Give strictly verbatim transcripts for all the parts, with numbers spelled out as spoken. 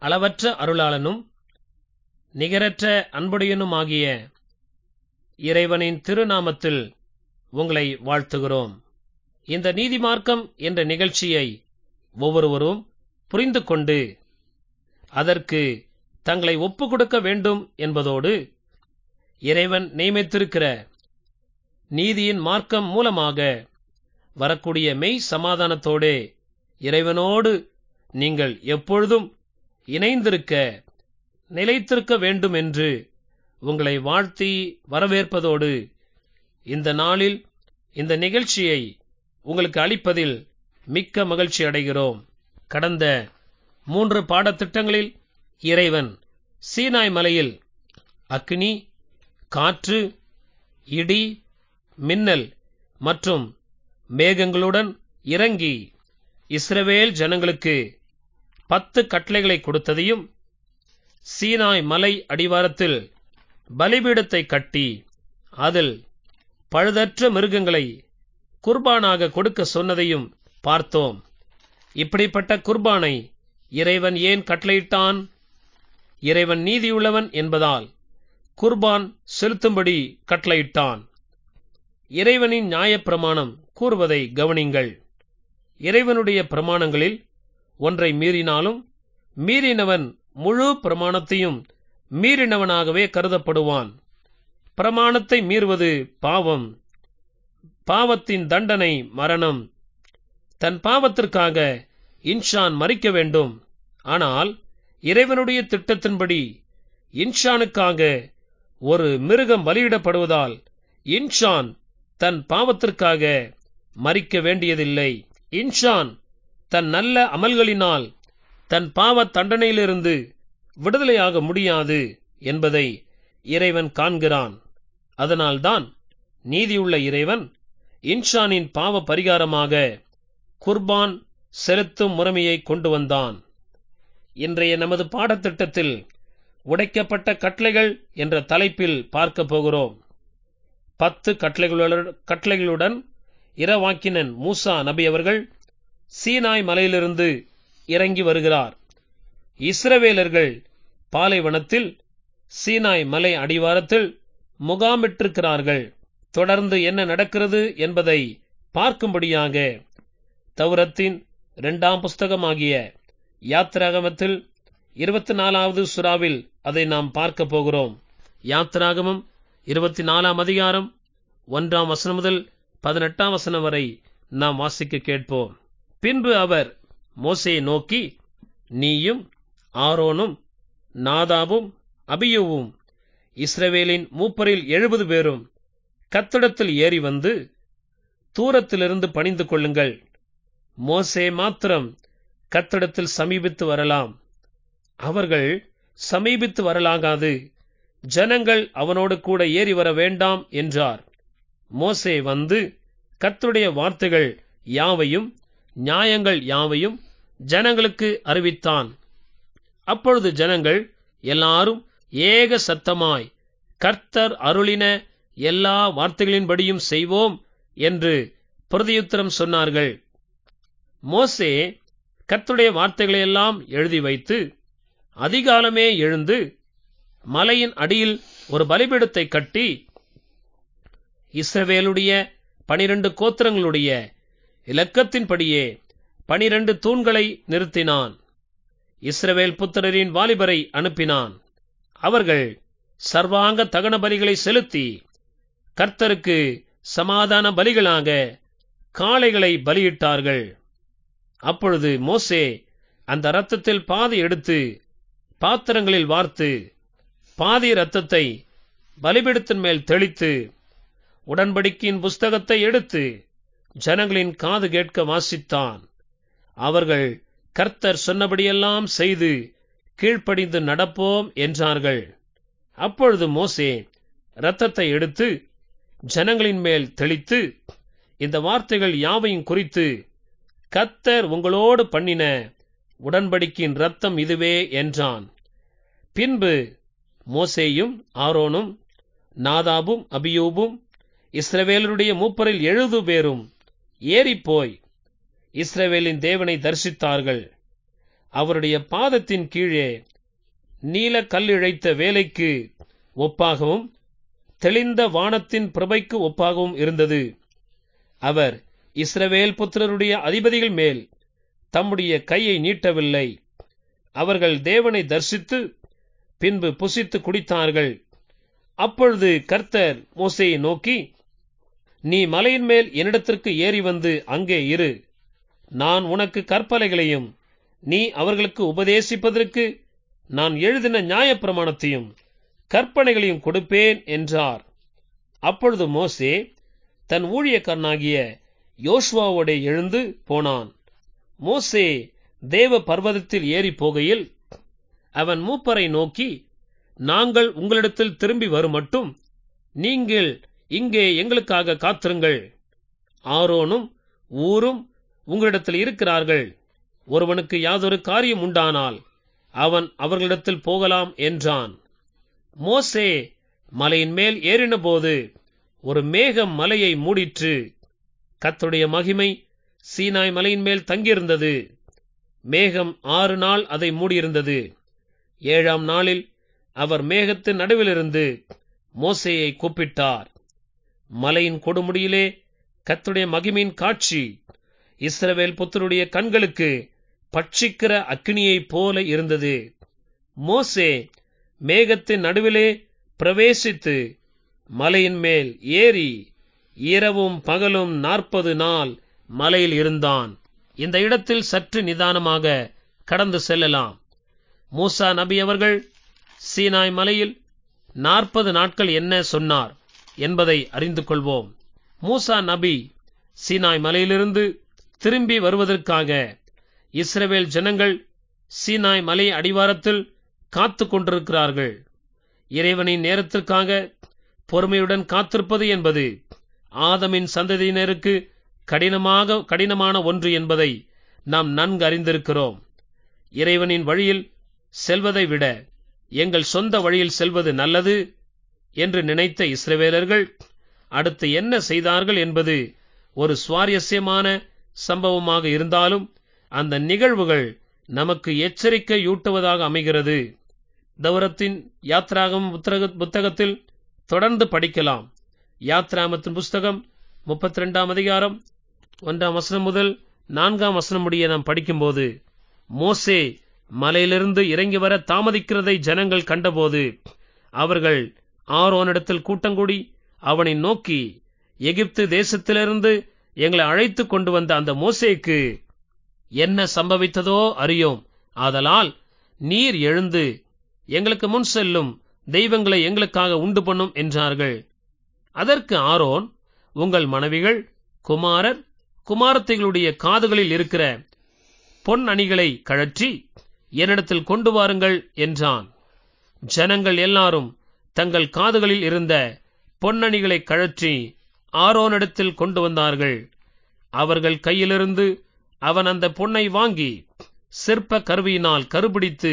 அளவற்ற அருளாளனும் நிகரற்ற அன்புடையனுமாகிய இறைவனின் திருநாமத்தில் உங்களை வாழ்த்துகிறோம். இந்த நீதிமார்க்கம் என்ற நிகழ்ச்சியை ஒவ்வொருவரும் புரிந்து கொண்டு அதற்கு தங்களை ஒப்புக் கொடுக்க வேண்டும் என்பதோடு இறைவன் நியமித்திருக்கிற நீதியின் மார்க்கம் மூலமாக வரக்கூடிய மெய் சமாதானத்தோடு இறைவனோடு நீங்கள் எப்பொழுதும் இணைந்திருக்க நிலைத்திருக்க வேண்டும் என்று உங்களை வாழ்த்தி வரவேற்பதோடு இந்த நாளில் இந்த நிகழ்ச்சியை உங்களுக்கு அளிப்பதில் மிக்க மகிழ்ச்சி அடைகிறோம். கடந்த மூன்று பாடத்திட்டங்களில் இறைவன் சீனாய் மலையில் அக்கினி, காற்று, இடி, மின்னல் மற்றும் மேகங்களுடன் இறங்கி இஸ்ரவேல் ஜனங்களுக்கு பத்து கட்டளைகளை கொடுத்ததையும், சீனாய் மலை அடிவாரத்தில் பலிபீடத்தை கட்டி அதில் பழுதற்ற மிருகங்களை குர்பானாக கொடுக்க சொன்னதையும் பார்த்தோம். இப்படிப்பட்ட குர்பானை இறைவன் ஏன் கட்டளையிட்டான்? இறைவன் நீதியுள்ளவன் என்பதால் குர்பான் செலுத்தும்படி கட்டளையிட்டான். இறைவனின் நியாயப்பிரமாணம் கூறுவதை கவனிங்கள். இறைவனுடைய பிரமாணங்களில் ஒன்றை மீறினாலும் மீறினவன் முழு பிரமாணத்தையும் மீறினவனாகவே கருதப்படுவான். பிரமாணத்தை மீறுவது பாவம். பாவத்தின் தண்டனை மரணம். தன் பாவத்திற்காக இன்சான் மரிக்க வேண்டும். ஆனால் இறைவனுடைய திட்டத்தின்படி இன்சானுக்காக ஒரு மிருகம் பலியிடப்படுவதால் இன்சான் தன் பாவத்திற்காக மரிக்க வேண்டியதில்லை. இன்சான் தன் நல்ல அமல்களினால் தன் பாவ தண்டனையிலிருந்து விடுதலையாக முடியாது என்பதை இறைவன் காண்கிறான். அதனால்தான் நீதியுள்ள இறைவன் இன்சானின் பாவ பரிகாரமாக குர்பான் செலுத்தும் முறைமையை கொண்டு வந்தான். இன்றைய நமது பாடத்திட்டத்தில் உடைக்கப்பட்ட கட்டளைகள் என்ற தலைப்பில் பார்க்க போகிறோம். பத்து கட்டளைகளுடன் இரவாக்கினன் மூசா நபி அவர்கள் சீனாய் மலையிலிருந்து இறங்கி வருகிறார். இஸ்ரவேலர்கள் பாலைவனத்தில் சீனாய் மலை அடிவாரத்தில் முகாமிட்டிருக்கிறார்கள். தொடர்ந்து என்ன நடக்கிறது என்பதை பார்க்கும்படியாக தௌரத்தின் இரண்டாம் புஸ்தகமாகிய யாத்திராகமத்தில் இருபத்தி நாலாவது சுறாவில் அதை நாம் பார்க்க போகிறோம். யாத்திராகமம் இருபத்தி நாலாம் அதிகாரம் ஒன்றாம் வசனம் முதல் பதினெட்டாம் வசனம் வரை நாம் வாசிக்க கேட்போம். பின்பு அவர் மோசேயை நோக்கி, நீயும் ஆரோனும் நாதாபும் அபியூவும் இஸ்ரவேலின் மூப்பரில் எழுபது பேரும் கர்த்தரிடத்தில் ஏறி வந்து தூரத்திலிருந்து பணிந்து கொள்ளுங்கள். மோசே மாத்திரம் கர்த்தரிடத்தில் சமீபித்து வரலாம். அவர்கள் சமீபித்து வரலாகாது. ஜனங்கள் அவனோடு கூட ஏறி வர வேண்டாம் என்றார். மோசே வந்து கர்த்தருடைய வார்த்தைகள் யாவையும் நியாயங்கள் யாவையும் ஜனங்களுக்கு அறிவித்தான். அப்பொழுது ஜனங்கள் எல்லாரும் ஏக சத்தமாய் கர்த்தர் அருளின எல்லா வார்த்தைகளின்படியும் செய்வோம் என்று பிரதியுத்தரம் சொன்னார்கள். மோசே கர்த்தருடைய வார்த்தைகளை எல்லாம் எழுதி வைத்து அதிகாலமே எழுந்து மலையின் அடியில் ஒரு பலிபீடத்தை கட்டி இஸ்ரவேலுடைய பனிரண்டு கோத்திரங்களுடைய இலக்கத்தின்படியே பனிரண்டு தூண்களை நிறுத்தினான். இஸ்ரவேல் புத்திரரின் வாலிபரை அனுப்பினான். அவர்கள் சர்வாங்க தகன பலிகளை செலுத்தி கர்த்தருக்கு சமாதான பலிகளாக காளைகளை பலியிட்டார்கள். அப்பொழுது மோசே அந்த இரத்தத்தில் பாதி எடுத்து பாத்திரங்களில் வார்த்து பாதி இரத்தத்தை பலிபீடத்தின் மேல் தெளித்து உடன்படிக்கையின் புஸ்தகத்தை எடுத்து ஜனங்களின் காது கேட்க வாசித்தான். அவர்கள் கர்த்தர் சொன்னபடியெல்லாம் செய்து கீழ்ப்படிந்து நடப்போம் என்றார்கள். அப்பொழுது மோசே இரத்தத்தை எடுத்து ஜனங்களின் மேல் தெளித்து, இந்த வார்த்தைகள் யாவையும் குறித்து கர்த்தர் உங்களோடு பண்ணின உடன்படிக்கையின் இரத்தம் இதுவே என்றான். பின்பு மோசேயும் ஆரோனும் நாதாபும் அபியூபும் இஸ்ரவேலருடைய மூப்பரில் எழுபது பேரும் ஏறிப்போய் இஸ்ரவேலின் தேவனை தரிசித்தார்கள். அவருடைய பாதத்தின் கீழே நீல கல்லிழைத்த வேலைக்கு ஒப்பாகவும் தெளிந்த வானத்தின் பிரபைக்கு ஒப்பாகவும் இருந்தது. அவர் இஸ்ரவேல் புத்திரருடைய அதிபதிகள் மேல் தம்முடைய கையை நீட்டவில்லை. அவர்கள் தேவனை தரிசித்து பின்பு புசித்து குடித்தார்கள். அப்பொழுது கர்த்தர் மோசேயை நோக்கி, நீ மலையின் மேல் என்னிடத்திற்கு ஏறி வந்து அங்கே இரு. நான் உனக்கு கற்பலைகளையும் நீ அவர்களுக்கு உபதேசிப்பதற்கு நான் எழுதின நியாயப்பிரமாணத்தையும் கற்பனைகளையும் கொடுப்பேன் என்றார். அப்பொழுது மோசே தன் ஊழியக்காரனாகிய யோசுவாவோடே எழுந்து போனான். மோசே தேவ பர்வதத்தில் ஏறி போகையில் அவன் மூப்பரை நோக்கி, நாங்கள் உங்களிடத்தில் திரும்பி வருமட்டும் நீங்கள் இங்கே எங்களுக்காக காத்திருங்கள். ஆரோனும் ஊரும் உங்களிடத்தில் இருக்கிறார்கள். ஒருவனுக்கு யாதொரு காரியம் உண்டானால் அவன் அவர்களிடத்தில் போகலாம் என்றான். மோசே மலையின் மேல் ஏறினபோது ஒரு மேகம் மலையை மூடிற்று. கர்த்தருடைய மகிமை சீனாய் மலையின் மேல் தங்கியிருந்தது. மேகம் ஆறு நாள் அதை மூடியிருந்தது. ஏழாம் நாளில் அவர் மேகத்தின் நடுவிலிருந்து மோசேயை கூப்பிட்டார். மலையின் கொடுமுடியிலே கர்த்தருடைய மகிமையின் காட்சி இஸ்ரவேல் புத்தருடைய கண்களுக்கு பட்சிக்கிற அக்கினியைப் போல இருந்தது. மோசே மேகத்தின் நடுவிலே பிரவேசித்து மலையின் மேல் ஏறி இரவும் பகலும் நாற்பது நாள் மலையில் இருந்தான். இந்த இடத்தில் சற்று நிதானமாக கடந்து செல்லலாம். மூசா நபி அவர்கள் சீனாய் மலையில் நாற்பது நாட்கள் என்ன சொன்னார் என்பதை அறிந்து கொள்வோம். மூசா நபி சீனாய் மலையிலிருந்து திரும்பி வருவதற்காக இஸ்ரவேல் ஜனங்கள் சீனாய் மலை அடிவாரத்தில் காத்து கொண்டிருக்கிறார்கள். இறைவனின் நேரத்திற்காக பொறுமையுடன் காத்திருப்பது என்பது ஆதமின் சந்ததியினருக்கு கடினமாக கடினமான ஒன்று என்பதை நாம் நன்கு அறிந்திருக்கிறோம். இறைவனின் வழியில் செல்வதை விட எங்கள் சொந்த வழியில் செல்வது நல்லது என்று நினைத்த இஸ்ரவேலர்கள் அடுத்து என்ன செய்தார்கள் என்பது ஒரு சுவாரஸ்யமான சம்பவமாக இருந்தாலும் அந்த நிகழ்வுகள் நமக்கு எச்சரிக்கையூட்டுவதாக அமைகிறது. தௌரத்தின் யாத்ராகம் புத்தகத்தில் தொடர்ந்து படிக்கலாம். யாத்ராமத்தின் புஸ்தகம் முப்பத்தி ரெண்டாம் அதிகாரம் ஒன்றாம் வசனம் முதல் நான்காம் வசனம் முடிய நாம் படிக்கும்போது, மோசே மலையிலிருந்து இறங்கி வர தாமதிக்கிறதை ஜனங்கள் கண்டபோது அவர்கள் ஆரோனிடத்தில் கூட்டங்கூடி அவனை நோக்கி, எகிப்து தேசத்திலிருந்து எங்களை அழைத்து கொண்டு வந்த அந்த மோசேக்கு என்ன சம்பவித்ததோ அறியோம். ஆதலால் நீர் எழுந்து எங்களுக்கு முன் செல்லும் தெய்வங்களை எங்களுக்காக உண்டு பண்ணும் என்றார்கள். அதற்கு ஆரோன், உங்கள் மனைவிகள், குமாரர், குமாரத்திகளுடைய காதுகளில் இருக்கிற பொன் அணிகளை கழற்றி என்னிடத்தில் கொண்டு வாருங்கள் என்றான். ஜனங்கள் எல்லாரும் தங்கள் காதுகளில் இருந்த பொன்னணிகளை கழற்றி ஆரோனிடத்தில் கொண்டு வந்தார்கள். அவர்கள் கையிலிருந்து அவன் அந்த பொன்னை வாங்கி சிற்ப கருவியினால் கருபிடித்து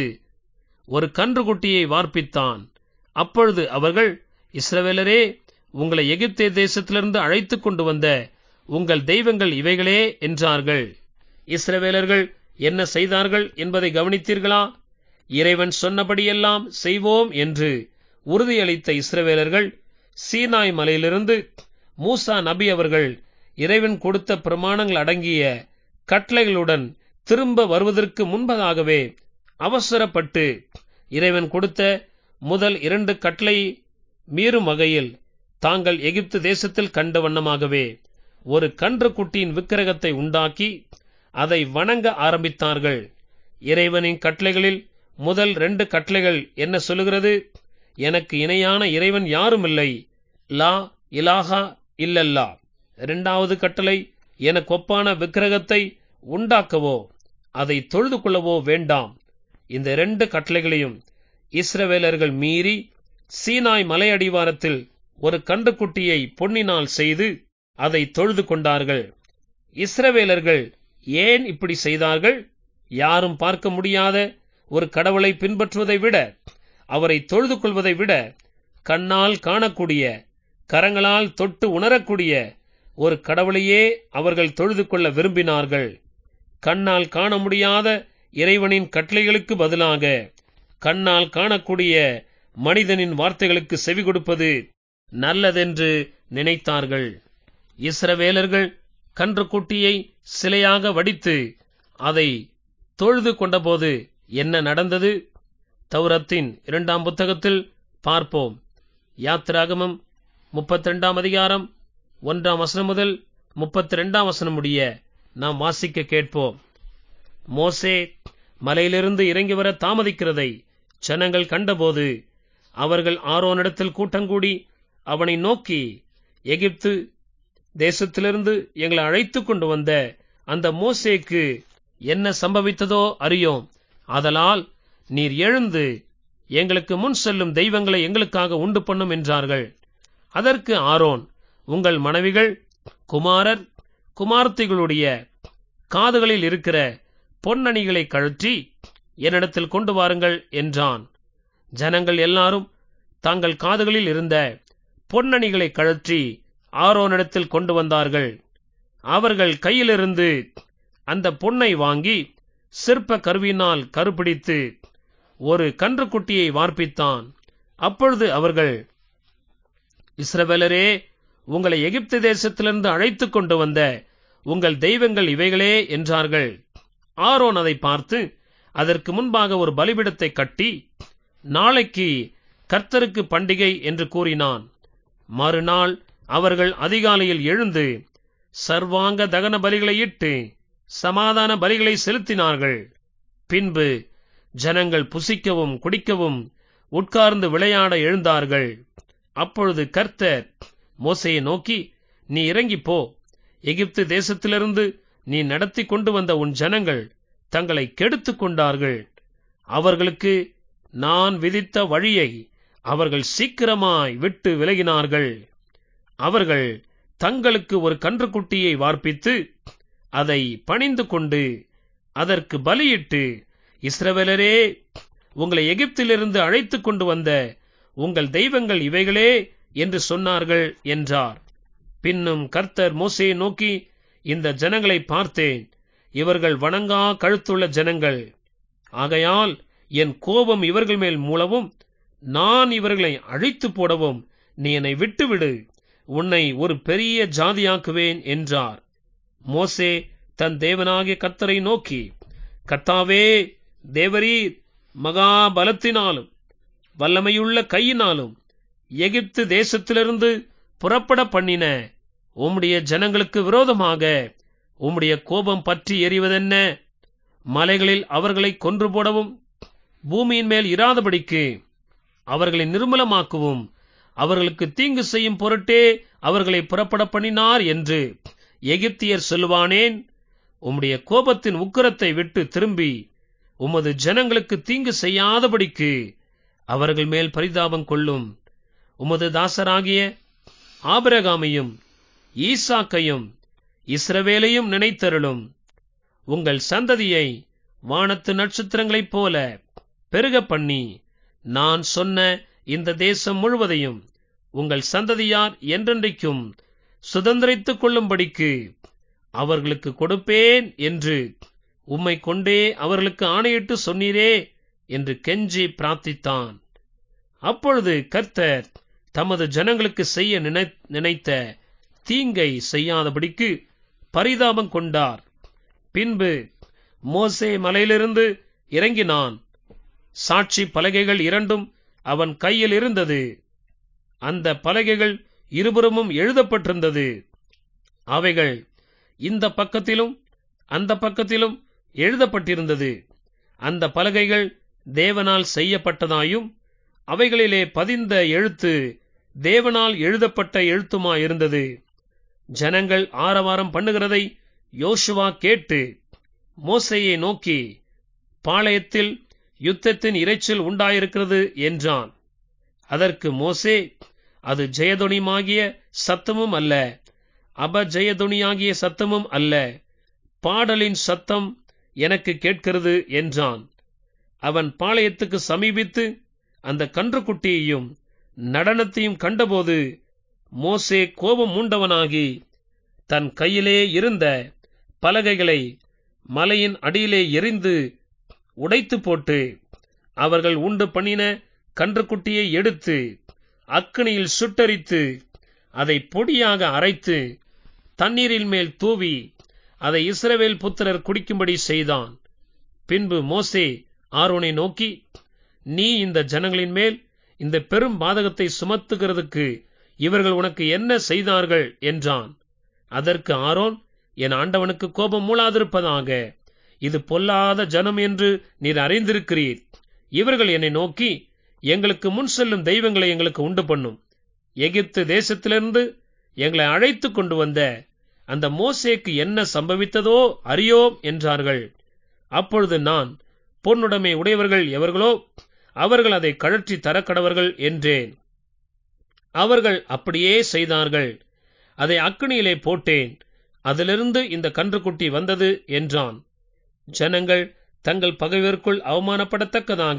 ஒரு கன்றுக்குட்டியை வார்ப்பித்தான். அப்பொழுது அவர்கள், இஸ்ரவேலரே, உங்களை எகிப்தே தேசத்திலிருந்து அழைத்துக் கொண்டு வந்த உங்கள் தெய்வங்கள் இவைகளே என்றார்கள். இஸ்ரவேலர்கள் என்ன செய்தார்கள் என்பதை கவனித்தீர்களா? இறைவன் சொன்னபடியெல்லாம் செய்வோம் என்று உறுதியளித்த இஸ்ரவேலர்கள் சீனாய் மலையிலிருந்து மூசா நபி அவர்கள் இறைவன் கொடுத்த பிரமாணங்கள் அடங்கிய கட்டளைகளுடன் திரும்ப வருவதற்கு முன்பதாகவே அவசரப்பட்டு இறைவன் கொடுத்த முதல் இரண்டு கட்டளை மீறும் வகையில் தாங்கள் எகிப்து தேசத்தில் கண்ட வண்ணமாகவே ஒரு கன்று குட்டியின் விக்கிரகத்தை உண்டாக்கி அதை வணங்க ஆரம்பித்தார்கள். இறைவனின் கட்டளைகளில் முதல் ரெண்டு கட்டளைகள் என்ன சொல்லுகிறது? எனக்கு இணையான இறைவன் யாரும் இல்லை, லா இலாஹா இல்லல்லா. இரண்டாவது கட்டளை, எனக்கு ஒப்பான விக்கிரகத்தை உண்டாக்கவோ அதை தொழுது கொள்ளவோ வேண்டாம். இந்த இரண்டு கட்டளைகளையும் இஸ்ரவேலர்கள் மீறி சீனாய் மலை அடிவாரத்தில் ஒரு கன்றுக்குட்டியை பொன்னினால் செய்து அதை தொழுது கொண்டார்கள். இஸ்ரவேலர்கள் ஏன் இப்படி செய்தார்கள்? யாரும் பார்க்க முடியாத ஒரு கடவுளை பின்பற்றுவதை விட, அவரை தொழுது கொள்வதை விட, கண்ணால் காணக்கூடிய, கரங்களால் தொட்டு உணரக்கூடிய ஒரு கடவுளையே அவர்கள் தொழுது கொள்ள விரும்பினார்கள். கண்ணால் காண முடியாத இறைவனின் கட்டளைகளுக்கு பதிலாக கண்ணால் காணக்கூடிய மனிதனின் வார்த்தைகளுக்கு செவி கொடுப்பது நல்லதென்று நினைத்தார்கள். இஸ்ரவேலர்கள் கன்றுக்குட்டியை சிலையாக வடித்து அதை தொழுது கொண்டபோது என்ன நடந்தது? தௌரத்தின் இரண்டாம் புத்தகத்தில் பார்ப்போம். யாத்திராகமம் முப்பத்தி இரண்டாம் அதிகாரம் ஒன்றாம் வசனம் முதல் முப்பத்தி இரண்டாம் வசனம் முடிய நாம் வாசிக்க கேட்போம். மோசே மலையிலிருந்து இறங்கி வர தாமதிக்கிறதை ஜனங்கள் கண்டபோது அவர்கள் ஆரோனிடத்தில் கூட்டங்கூடி அவனை நோக்கி, எகிப்து தேசத்திலிருந்து எங்களை அழைத்து கொண்டு வந்த அந்த மோசேக்கு என்ன சம்பவித்ததோ அறியோம். ஆதலால் நீர் எழுந்து எங்களுக்கு முன் செல்லும் தெய்வங்களை எங்களுக்காக உண்டு பண்ணும் என்றார்கள். அதற்கு ஆரோன், உங்கள் மனைவிகள், குமாரர், குமார்த்திகளுடைய காதுகளில் இருக்கிற பொன்னணிகளை கழற்றி என்னிடத்தில் கொண்டு வாருங்கள் என்றான். ஜனங்கள் எல்லாரும் தங்கள் காதுகளில் இருந்த பொன்னணிகளை கழற்றி ஆரோனிடத்தில் கொண்டு வந்தார்கள். அவர்கள் கையிலிருந்து அந்த பொன்னை வாங்கி சிற்ப கருவியினால் கருப்பிடித்து ஒரு கன்றுக்குட்டியை வார்ப்பித்தான். அப்பொழுது அவர்கள், இஸ்ரவேலரே, உங்களை எகிப்து தேசத்திலிருந்து அழைத்து கொண்டு வந்த உங்கள் தெய்வங்கள் இவைகளே என்றார்கள். ஆரோன் அதை பார்த்து அதற்கு முன்பாக ஒரு பலிபீடத்தை கட்டி, நாளைக்கு கர்த்தருக்கு பண்டிகை என்று கூறினான். மறுநாள் அவர்கள் அதிகாலையில் எழுந்து சர்வாங்க தகன பலிகளை இட்டு சமாதான பலிகளை செலுத்தினார்கள். பின்பு ஜனங்கள் புசிக்கவும் குடிக்கவும் உட்கார்ந்து விளையாட எழுந்தார்கள். அப்பொழுது கர்த்தர் மோசேயை நோக்கி, நீ இறங்கிப் போ, எகிப்து தேசத்திலிருந்து நீ நடத்தி கொண்டு வந்த உன் ஜனங்கள் தங்களை கெடுத்துக் கொண்டார்கள். அவர்களுக்கு நான் விதித்த வழியை அவர்கள் சீக்கிரமாய் விட்டு விலகினார்கள். அவர்கள் தங்களுக்கு ஒரு கன்றுக்குட்டியை வார்ப்பித்து அதை பணிந்து கொண்டு அதற்கு பலியிட்டு, இஸ்ரவேலரே, உங்களை எகிப்திலிருந்து அழைத்து கொண்டு வந்த உங்கள் தெய்வங்கள் இவைகளே என்று சொன்னார்கள் என்றார். பின்னும் கர்த்தர் மோசேயை நோக்கி, இந்த ஜனங்களை பார்த்தேன், இவர்கள் வணங்கா கழுத்துள்ள ஜனங்கள். ஆகையால் என் கோபம் இவர்கள் மேல் மூளவும் நான் இவர்களை அழித்து போடவும் நீ என்னை விட்டுவிடு, உன்னை ஒரு பெரிய ஜாதியாக்குவேன் என்றார். மோசே தன் தேவனாகிய கர்த்தரை நோக்கி, கர்த்தாவே தேவரீர் மகா பலத்தினாலும் வல்லமையுள்ள கையினாலும் எகிப்து தேசத்திலிருந்து புறப்பட பண்ணின உம்முடைய ஜனங்களுக்கு விரோதமாக உம்முடைய கோபம் பற்றி எரிவதென்ன? மலைகளில் அவர்களை கொன்று போடவும் பூமியின் மேல் இராதபடிக்கு அவர்களை நிர்மலமாக்கவும் அவர்களுக்கு தீங்கு செய்யும் பொருட்டே அவர்களை புறப்பட பண்ணினார் என்று எகிப்தியர் சொல்லுவானேன்? உம்முடைய கோபத்தின் உக்கிரத்தை விட்டு திரும்பி உமது ஜனங்களுக்கு தீங்கு செய்யாதபடிக்கு அவர்கள் மேல் பரிதாபம் கொள்ளும். உமது தாசராகிய ஆபிரகாமையும் ஈசாக்கையும் இஸ்ரவேலையும் நினைத்தருளும். உங்கள் சந்ததியை வானத்து நட்சத்திரங்களைப் போல பெருக பண்ணி நான் சொன்ன இந்த தேசம் முழுவதையும் உங்கள் சந்ததியார் என்றென்றைக்கும் சுதந்திரித்துக் கொள்ளும்படிக்கு அவர்களுக்கு கொடுப்பேன் என்று உம்மை கொண்டே அவர்களுக்கு ஆணையிட்டு சொன்னீரே என்று கெஞ்சி பிரார்த்தித்தான். அப்பொழுது கர்த்தர் தமது ஜனங்களுக்கு செய்ய நினைத்த தீங்கை செய்யாதபடிக்கு பரிதாபம் கொண்டார். பின்பு மோசே மலையிலிருந்து இறங்கினான். சாட்சி பலகைகள் இரண்டும் அவன் கையில் இருந்தது. அந்த பலகைகள் இருபுறமும் எழுதப்பட்டிருந்தது. அவைகள் இந்த பக்கத்திலும் அந்த பக்கத்திலும் எழுதப்பட்டிருந்தது. அந்த பலகைகள் தேவனால் செய்யப்பட்டதாயும் அவைகளிலே பதிந்த எழுத்து தேவனால் எழுதப்பட்ட எழுத்துமாயிருந்தது. ஜனங்கள் ஆரவாரம் பண்ணுகிறதை யோசுவா கேட்டு மோசேயை நோக்கி, பாளையத்தில் யுத்தத்தின் இரைச்சல் உண்டாயிருக்கிறது என்றான். அதற்கு மோசே, அது ஜெயதொனியாகிய சத்தமும் அல்ல, அபஜெயதொனியாகிய சத்தமும் அல்ல, பாடலின் சத்தம் எனக்கு கேட்கிறது என்றான். அவன் பாளையத்துக்கு சமீபித்து அந்த கன்றுக்குட்டியையும் நடனத்தையும் கண்டபோது மோசே கோபம் மூண்டவனாகி தன் கையிலே இருந்த பலகைகளை மலையின் அடியிலே எறிந்து உடைத்து போட்டு அவர்கள் உண்டு பண்ணின கன்றுக்குட்டியை எடுத்து அக்கினியில் சுட்டரித்து அதை பொடியாக அரைத்து தண்ணீரின் மேல் தூவி அதை இஸ்ரவேல் புத்திரர் குடிக்கும்படி செய்தான். பின்பு மோசே ஆரோனை நோக்கி, நீ இந்த ஜனங்களின் மேல் இந்த பெரும் பாதகத்தை சுமத்துகிறதுக்கு இவர்கள் உனக்கு என்ன செய்தார்கள் என்றான். அதற்கு ஆரோன், என் ஆண்டவனுக்கு கோபம் மூளாதிருப்பதாக, இது பொல்லாத ஜனம் என்று நீர் அறிந்திருக்கிறீர். இவர்கள் என்னை நோக்கி, எங்களுக்கு முன் செல்லும் தெய்வங்களை எங்களுக்கு உண்டு பண்ணும், எகிப்து தேசத்திலிருந்து எங்களை அழைத்து கொண்டு வந்த அந்த மோசேக்கு என்ன சம்பவித்ததோ அறியோம் என்றார்கள். அப்பொழுது நான், பொன்னுடைமை உடையவர்கள் எவர்களோ அவர்கள் அதை கழற்றி தரக்கடவர்கள் என்றேன். அவர்கள் அப்படியே செய்தார்கள். அதை அக்கினியிலே போட்டேன், அதிலிருந்து இந்த கன்றுக்குட்டி வந்தது என்றான். ஜனங்கள் தங்கள் பகைவருக்குள் அவமானப்படத்தக்கதாக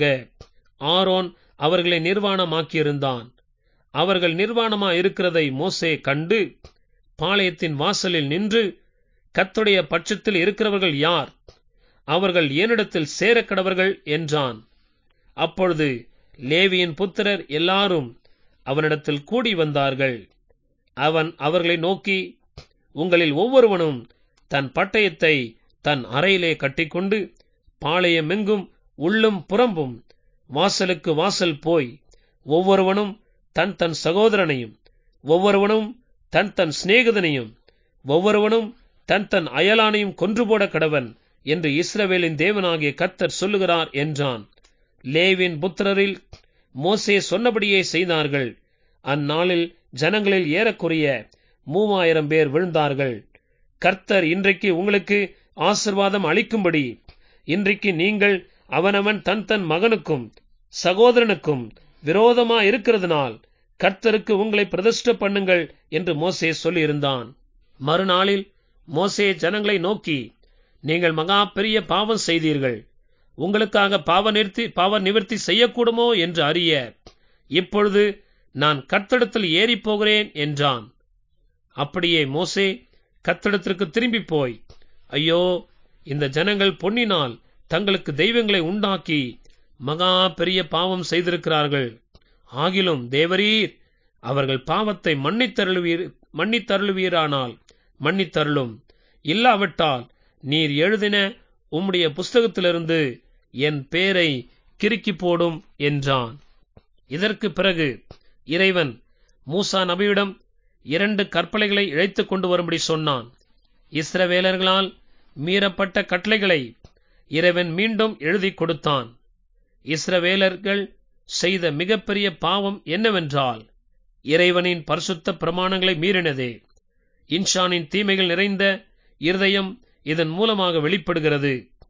ஆரோன் அவர்களை நிர்வாணமாக்கியிருந்தான். அவர்கள் நிர்வாணமா இருக்கிறதை மோசே கண்டு பாளையத்தின் வாசலில் நின்று, கர்த்தருடைய பட்சத்தில் இருக்கிறவர்கள் யார்? அவர்கள் என்னிடத்தில் சேரக்கடவர்கள் என்றான். அப்பொழுது லேவியின் புத்திரர் எல்லாரும் அவனிடத்தில் கூடி வந்தார்கள். அவன் அவர்களை நோக்கி, உங்களில் ஒவ்வொருவனும் தன் பட்டயத்தை தன் அறையிலே கட்டிக்கொண்டு பாளையமெங்கும் உள்ளும் புறம்பும் வாசலுக்கு வாசல் போய் ஒவ்வொருவனும் தன் தன் சகோதரனையும் ஒவ்வொருவனும் தன் தன் சிநேகிதனையும் ஒவ்வொருவனும் தன் தன் அயலானையும் கொன்று போட கடவன் என்று இஸ்ரவேலின் தேவனாகிய கர்த்தர் சொல்லுகிறார் என்றான். லேவியின் புத்திரரில் மோசே சொன்னபடியே செய்தார்கள். அந்நாளில் ஜனங்களில் ஏறக்குறைய மூவாயிரம் பேர் விழுந்தார்கள். கர்த்தர் இன்றைக்கு உங்களுக்கு ஆசீர்வாதம் அளிக்கும்படி இன்றைக்கு நீங்கள் அவனவன் தன் தன் மகனுக்கும் சகோதரனுக்கும் விரோதமா இருக்கிறதுனால் கர்த்தருக்கு உங்களை பிரதிஷ்டை பண்ணுங்கள் என்று மோசே சொல்லியிருந்தான். மறுநாளில் மோசே ஜனங்களை நோக்கி, நீங்கள் மகா பெரிய பாவம் செய்தீர்கள், உங்களுக்காக பாவ நிறுத்தி பாவ நிவர்த்தி செய்யக்கூடுமோ என்று அறிய இப்பொழுது நான் கர்த்தரிடத்தில் ஏறி போகிறேன் என்றான். அப்படியே மோசே கர்த்தரிடத்திற்கு திரும்பி போய், ஐயோ, இந்த ஜனங்கள் பொன்னினால் தங்களுக்கு தெய்வங்களை உண்டாக்கி மகா பெரிய பாவம் செய்திருக்கிறார்கள். ஆகிலும் தேவரீர் அவர்கள் பாவத்தை மன்னித்தருளுவீர் மன்னித்தருளுவீரானால் மன்னித்தருளும், இல்லாவிட்டால் நீர் எழுதின உம்முடைய புஸ்தகத்திலிருந்து என் பேரை கிறுக்கி போடும் என்றான். இதற்கு பிறகு இறைவன் மூசா நபியிடம் இரண்டு கற்பலைகளை இழைத்துக் கொண்டு வரும்படி சொன்னான். இஸ்ரவேலர்களால் மீறப்பட்ட கட்டளைகளை இறைவன் மீண்டும் எழுதி கொடுத்தான். இஸ்ரவேலர்கள் செய்த மிகப்பெரிய பாவம் என்னவென்றால் இறைவனின் பரிசுத்த பிரமாணங்களை மீறினதே. இன்சானின் தீமைகள் நிறைந்த இருதயம் இதன் மூலமாக வெளிப்படுகிறது.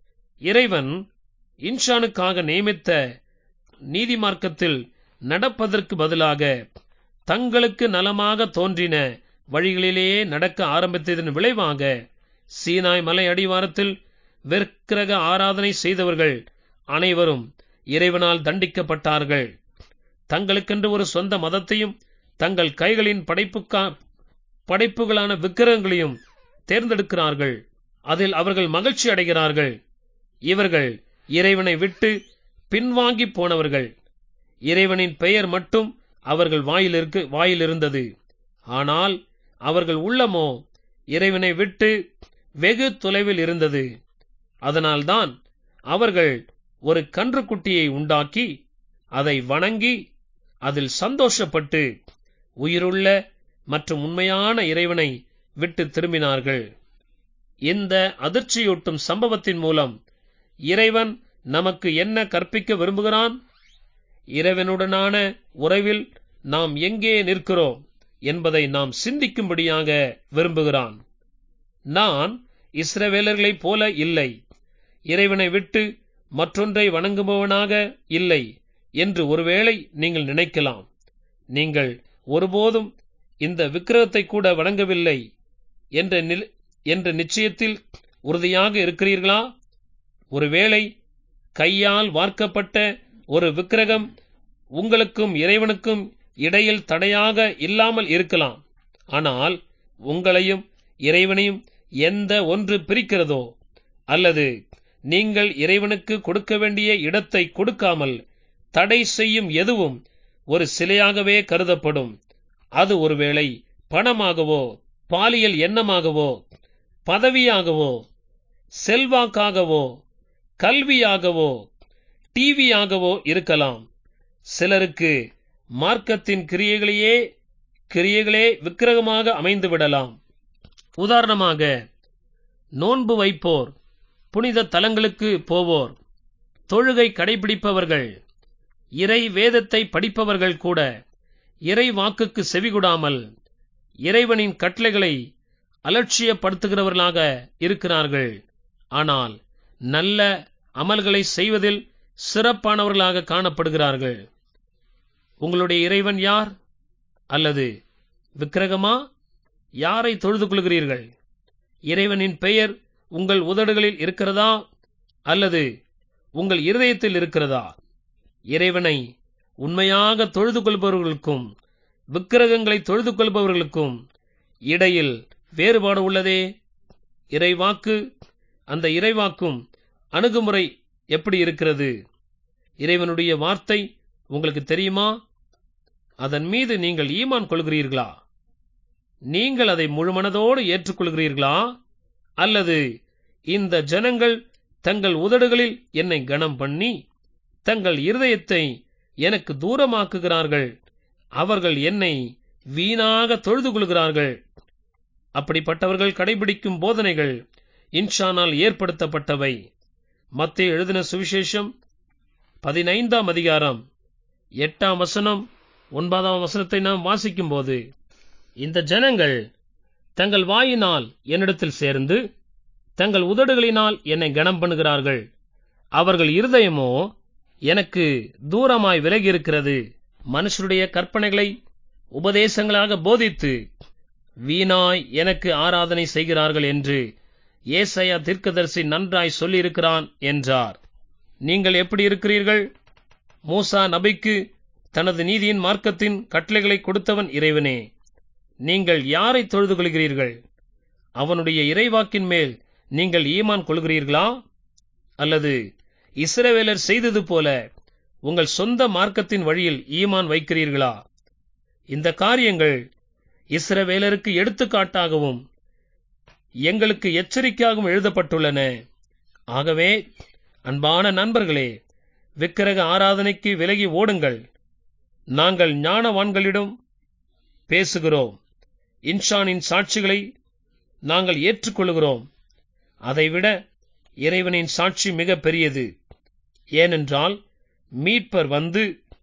இறைவன் இன்சானுக்காக நியமித்த நீதி மார்க்கத்தில் நடப்பதற்கு பதிலாக தங்களுக்கு நலமாக தோன்றின வழிகளிலேயே நடக்க ஆரம்பித்ததன் விளைவாக சீனாய் மலை அடிவாரத்தில் விக்கிரக ஆராதனை செய்தவர்கள் அனைவரும் இறைவனால் தண்டிக்கப்பட்டார்கள். தங்களுக்கென்று ஒரு சொந்த மதத்தையும் தங்கள் கைகளின் படைப்புக்கா படைப்புகளான விக்கிரகங்களையும் தேர்ந்தெடுக்கிறார்கள். அதில் அவர்கள் மகிழ்ச்சி அடைகிறார்கள். இவர்கள் இறைவனை விட்டு பின்வாங்கி போனவர்கள். இறைவனின் பெயர் மட்டும் அவர்கள் வாயிலிருக்கு வாயிலிருந்தது. ஆனால் அவர்கள் உள்ளமோ இறைவனை விட்டு வெகு தொலைவில் இருந்தது. அதனால்தான் அவர்கள் ஒரு கன்றுக்குட்டியை உண்டாக்கி அதை வணங்கி அதில் சந்தோஷப்பட்டு உயிருள்ள மற்றும் உண்மையான இறைவனை விட்டு திரும்பினார்கள். இந்த அதிர்ச்சியூட்டும் சம்பவத்தின் மூலம் இறைவன் நமக்கு என்ன கற்பிக்க விரும்புகிறான்? இறைவனுடனான உறவில் நாம் எங்கே நிற்கிறோம் என்பதை நாம் சிந்திக்கும்படியாக விரும்புகிறான். நான் இஸ்ரவேலர்களைப் போல இல்லை, இறைவனை விட்டு மற்றொன்றை வணங்குபவனாக இல்லை என்று ஒருவேளை நீங்கள் நினைக்கலாம். நீங்கள் ஒருபோதும் இந்த விக்கிரகத்தை கூட வணங்கவில்லை என்ற என்ற நிச்சயத்தில் உறுதியாக இருக்கிறீர்களா? ஒருவேளை கையால் வார்க்கப்பட்ட ஒரு விக்கிரகம் உங்களுக்கும் இறைவனுக்கும் இடையில் தடையாக இல்லாமல் இருக்கலாம். ஆனால் உங்களையும் இறைவனையும் எந்த ஒன்று பிரிக்கிறதோ அல்லது நீங்கள் இறைவனுக்கு கொடுக்க வேண்டிய இடத்தை கொடுக்காமல் தடை செய்யும் எதுவும் ஒரு சிலையாகவே கருதப்படும். அது ஒருவேளை பணமாகவோ, பாலியல் எண்ணமாகவோ, பதவியாகவோ, செல்வாக்காகவோ, கல்வியாகவோ, டிவியாகவோ இருக்கலாம். சிலருக்கு மார்க்கத்தின் கிரியைகளையே கிரியைகளே விக்கிரகமாக அமைந்து விடலாம். உதாரணமாக, நோன்பு வைப்போர், புனித தலங்களுக்கு போவோர், தொழுகை கடைபிடிப்பவர்கள், இறை வேதத்தை படிப்பவர்கள் கூட இறை வாக்குக்கு செவிகொடாமல் இறைவனின் கட்டளைகளை அலட்சியப்படுத்துகிறவர்களாக இருக்கிறார்கள். ஆனால் நல்ல அமல்களை செய்வதில் சிறப்பானவர்களாக காணப்படுகிறார்கள். உங்களுடைய இறைவன் யார்? அல்லது விக்கிரகமா? யாரை தொழுது கொள்கிறீர்கள்? இறைவனின் பெயர் உங்கள் உதடுகளில் இருக்கிறதா அல்லது உங்கள் இருதயத்தில் இருக்கிறதா? இறைவனை உண்மையாக தொழுது கொள்பவர்களுக்கும் விக்கிரகங்களை தொழுது கொள்பவர்களுக்கும் இடையில் வேறுபாடு உள்ளதே. இறைவாக்கு, அந்த இறைவாக்கும் அணுகுமுறை எப்படி இருக்கிறது? இறைவனுடைய வார்த்தை உங்களுக்கு தெரியுமா? அதன் மீது நீங்கள் ஈமான் கொள்கிறீர்களா? நீங்கள் அதை முழுமனதோடு ஏற்றுக்கொள்கிறீர்களா? அல்லது இந்த ஜனங்கள் தங்கள் உதடுகளில் என்னை கனம் பண்ணி தங்கள் இருதயத்தை எனக்கு தூரமாக்குகிறார்கள், அவர்கள் என்னை வீணாக தொழுது கொள்கிறார்கள். அப்படிப்பட்டவர்கள் கடைபிடிக்கும் போதனைகள் இன்ஷானால் ஏற்படுத்தப்பட்டவை. மத்தேயு எழுதின சுவிசேஷம் பதினைந்தாம் அதிகாரம் எட்டாம் வசனம் ஒன்பதாம் வசனத்தை நாம் வாசிக்கும் போது, இந்த ஜனங்கள் தங்கள் வாயினால் என்னிடத்தில் சேர்ந்து தங்கள் உதடுகளினால் என்னை கனம் பண்ணுகிறார்கள், அவர்கள் இருதயமோ எனக்கு தூரமாய் விலகி இருக்கிறது. மனுஷருடைய கற்பனைகளை உபதேசங்களாக போதித்து வீணாய் எனக்கு ஆராதனை செய்கிறார்கள் என்று ஏசாயா தீர்க்கதரிசி நன்றாய் சொல்லியிருக்கிறான் என்றார். நீங்கள் எப்படி இருக்கிறீர்கள்? மூசா நபிக்கு தனது நீதியின் மார்க்கத்தின் கட்டளைகளை கொடுத்தவன் இறைவனே. நீங்கள் யாரை தொழுது கொள்கிறீர்கள்? அவனுடைய இறைவாக்கின் மேல் நீங்கள் ஈமான் கொள்கிறீர்களா? அல்லது இஸ்ரவேலர் செய்தது போல உங்கள் சொந்த மார்க்கத்தின் வழியில் ஈமான் வைக்கிறீர்களா? இந்த காரியங்கள் இஸ்ரவேலருக்கு எடுத்துக்காட்டாகவும் எங்களுக்கு எச்சரிக்கையாகவும் எழுதப்பட்டுள்ளன. ஆகவே அன்பான நண்பர்களே, விக்கிரக ஆராதனைக்கு விலகி ஓடுங்கள். நாங்கள் ஞானவான்களிடம் பேசுகிறோம். இன்ஷானின் சாட்சிகளை நாங்கள் ஏற்றுக்கொள்கிறோம். அதைவிட இறைவனின் சாட்சி மிக பெரியது. ஏனென்றால் மீட்பர் வந்து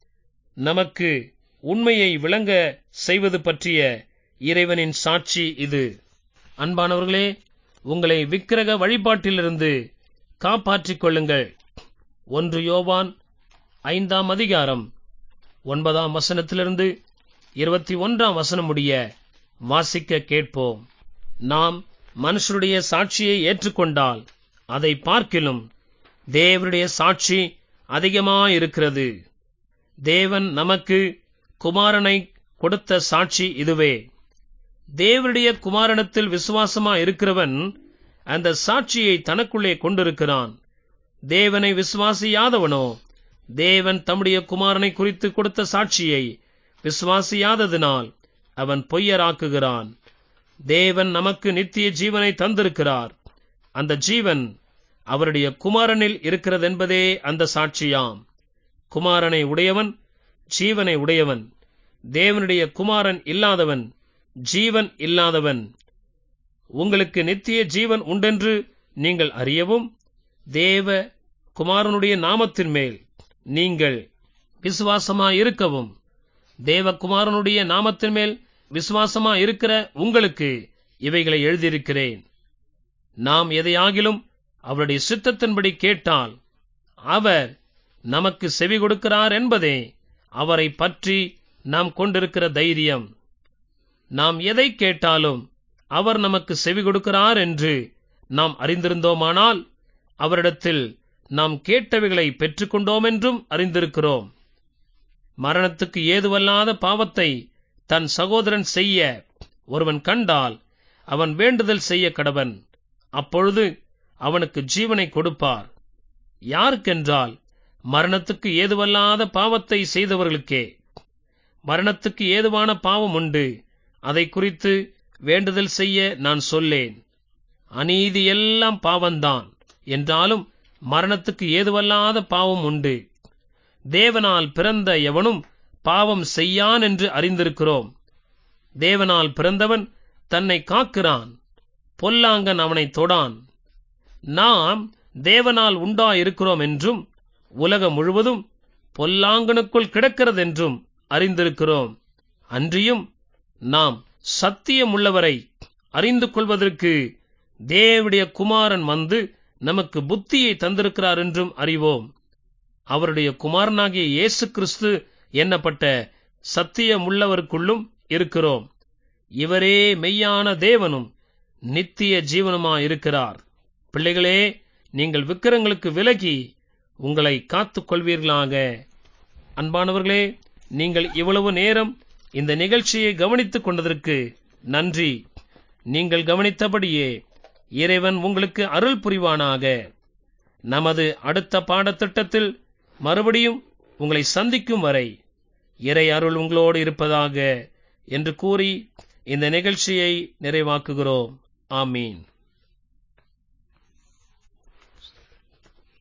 நமக்கு உண்மையை விளங்க செய்வது பற்றிய இறைவனின் சாட்சி இது. அன்பானவர்களே, உங்களை விக்கிரக வழிபாட்டிலிருந்து காப்பாற்றிக் கொள்ளுங்கள். ஒன்று யோவான் ஐந்தாம் அதிகாரம் ஒன்பதாம் வசனத்திலிருந்து இருபத்தி ஒன்றாம் வசனம் முடிய வாசிக்க கேட்போம். நாம் மனுஷருடைய சாட்சியை ஏற்றுக்கொண்டால் அதை பார்க்கிலும் தேவனுடைய சாட்சி அதிகமாயிருக்கிறது. தேவன் நமக்கு குமாரனை கொடுத்த சாட்சி இதுவே. தேவனுடைய குமாரனத்தில் விசுவாசமா இருக்கிறவன் அந்த சாட்சியை தனக்குள்ளே கொண்டிருக்கிறான். தேவனை விசுவாசியாதவனோ தேவன் தம்முடைய குமாரனை குறித்து கொடுத்த சாட்சியை விசுவாசியாததினால் அவன் பொய்யராக்குகிறான். தேவன் நமக்கு நித்திய ஜீவனை தந்திருக்கிறார். அந்த ஜீவன் அவருடைய குமாரனில் இருக்கிறதென்பதே அந்த சாட்சியாம். குமாரனை உடையவன் ஜீவனை உடையவன். தேவனுடைய குமாரன் இல்லாதவன் ஜீவன் இல்லாதவன். உங்களுக்கு நித்திய ஜீவன் உண்டென்று நீங்கள் அறியவும் தேவ குமாரனுடைய நாமத்தின் மேல் நீங்கள் விசுவாசமாயிருக்கவும், தேவகுமாரனுடைய நாமத்தின் மேல் விசுவாசமாயிருக்கிற உங்களுக்கு இவைகளை எழுதியிருக்கிறேன். நாம் எதையாகிலும் அவருடைய சித்தத்தின்படி கேட்டால் அவர் நமக்கு செவி கொடுக்கிறார் என்பதே அவரை பற்றி நாம் கொண்டிருக்கிற தைரியம். நாம் எதை கேட்டாலும் அவர் நமக்கு செவி கொடுக்கிறார் என்று நாம் அறிந்திருந்தோமானால் அவரிடத்தில் நாம் கேட்டவைகளை பெற்றுக்கொண்டோம் என்றும் அறிந்திருக்கிறோம். மரணத்துக்கு ஏதுவல்லாத பாவத்தை தன் சகோதரன் செய்ய ஒருவன் கண்டால் அவன் வேண்டுதல் செய்ய கடவன். அப்பொழுது அவனுக்கு ஜீவனை கொடுப்பார். யாருக்கென்றால் மரணத்துக்கு ஏதுவல்லாத பாவத்தை செய்தவர்களுக்கே. மரணத்துக்கு ஏதுவான பாவம் உண்டு, அதை குறித்து வேண்டுதல் செய்ய நான் சொல்லேன். அநீதி எல்லாம் பாவம்தான், என்றாலும் மரணத்துக்கு ஏதுவல்லாத பாவம் உண்டு. தேவனால் பிறந்த எவனும் பாவம் செய்யான் என்று அறிந்திருக்கிறோம். தேவனால் பிறந்தவன் தன்னை காக்கிறான், பொல்லாங்கன் அவனை தொடான். நாம் தேவனால் உண்டாயிருக்கிறோம் என்றும் உலகம் முழுவதும் பொல்லாங்கனுக்குள் கிடக்கிறதென்றும் அறிந்திருக்கிறோம். அன்றியும் நாம் சத்தியமுள்ளவரை அறிந்து கொள்வதற்கு தேவனுடைய குமாரன் வந்து நமக்கு புத்தியை தந்திருக்கிறார் என்றும் அறிவோம். அவருடைய குமாரனாகிய இயேசு கிறிஸ்து என்னப்பட்ட சத்தியமுள்ளவருக்குள்ளும் இருக்கிறோம். இவரே மெய்யான தேவனும் நித்திய ஜீவனுமாயிருக்கிறார். பிள்ளைகளே, நீங்கள் விக்கிரங்களுக்கு விலகி உங்களை காத்துக் கொள்வீர்களாக. அன்பானவர்களே, நீங்கள் இவ்வளவு நேரம் இந்த நிகழ்ச்சியை கவனித்துக் கொண்டதற்கு நன்றி. நீங்கள் கவனித்தபடியே இறைவன் உங்களுக்கு அருள் புரிவானாக. நமது அடுத்த பாடத்திட்டத்தில் மறுபடியும் உங்களை சந்திக்கும் வரை இறை அருள் உங்களோடு இருப்பதாக என்று கூறி இந்த நிகழ்ச்சியை நிறைவாக்குகிறோம். ஆமீன்.